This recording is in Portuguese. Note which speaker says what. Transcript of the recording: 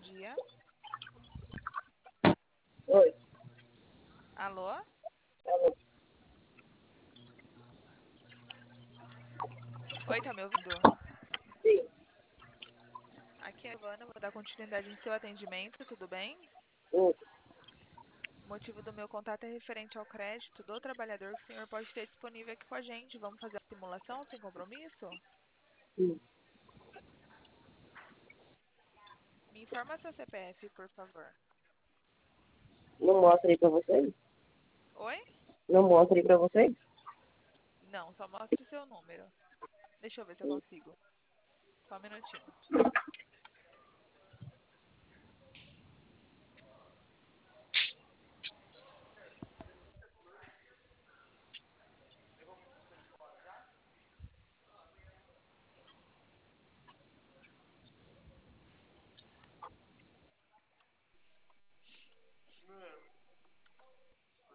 Speaker 1: dia.
Speaker 2: Oi.
Speaker 1: Alô?
Speaker 2: Alô.
Speaker 1: Oi, tá me ouvindo?
Speaker 2: Sim.
Speaker 1: Aqui é a Ivana, vou dar continuidade em seu atendimento, tudo bem?
Speaker 2: Sim.
Speaker 1: O motivo do meu contato é referente ao crédito do trabalhador que o senhor pode ter disponível aqui com a gente. Vamos fazer a simulação sem compromisso?
Speaker 2: Sim.
Speaker 1: Me informa seu CPF, por favor.
Speaker 2: Não mostra aí pra vocês?
Speaker 1: Oi?
Speaker 2: Não mostra aí pra vocês?
Speaker 1: Não, só mostre o seu número. Deixa eu ver se eu
Speaker 2: Sim.
Speaker 1: consigo. Só um minutinho.